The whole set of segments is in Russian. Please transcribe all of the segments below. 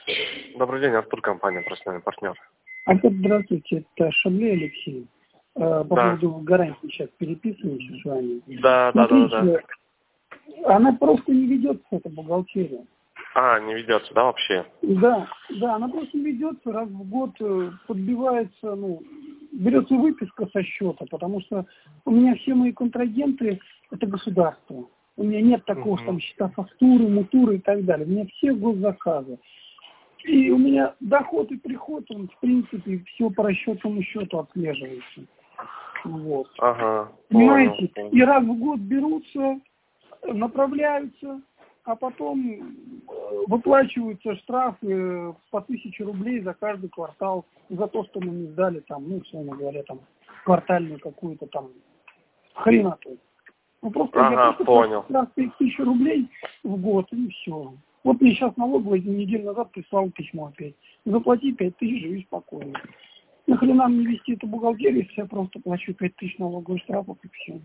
Добрый день, Артур, компания «Профессиональный партнер». Здравствуйте, это Шаблей Алексей. По поводу гарантии сейчас переписываемся с вами. Да. Она просто не ведется, эта бухгалтерия. Не ведется, да, вообще? Да, она просто не ведется, раз в год подбивается, берется выписка со счета, потому что у меня все мои контрагенты – это государство. У меня нет такого, что там счета фактуры, мутуры и так далее. У меня все госзаказы. И у меня доход и приход, он, в принципе, все по расчетному счету отслеживается. Вот. Понимаете? Понял. И раз в год берутся, направляются, а потом выплачиваются штрафы по 1000 рублей за каждый квартал за то, что мы не сдали там, условно говоря, там, квартальную какую-то там хреноту. Просто понял. штраф 1000 рублей в год, и все. Вот мне сейчас налоговая неделю назад прислал письмо опять. Заплати 5000, живи спокойно. Нахрена мне вести эту бухгалтерию, если я просто плачу 5000 налоговых штрафов и все.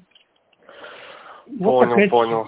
Понял.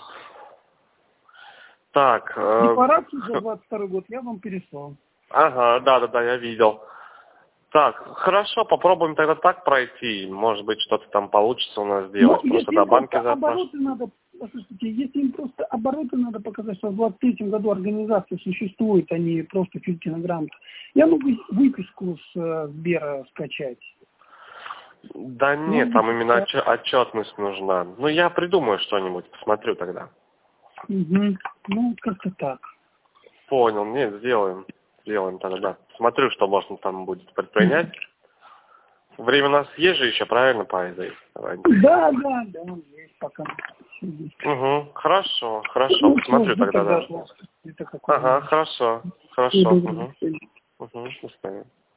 Так. Декларацию за 22 год я вам переслал. Да, я видел. Так, хорошо, попробуем тогда так пройти. Может быть, что-то там получится у нас сделать. Просто до банка если им просто обороты надо показать, что в 23 году организация существует, а не просто Филькина грамота. Я могу выписку с Сбера скачать. Да нет, там именно отчетность нужна. Я придумаю что-нибудь, посмотрю тогда. Как-то так. Понял, нет, сделаем тогда, да. Смотрю, что можно там будет предпринять. Время у нас есть же еще, правильно, по этой? Да, есть пока. Хорошо, посмотрю тогда, да. Хорошо. До свидания.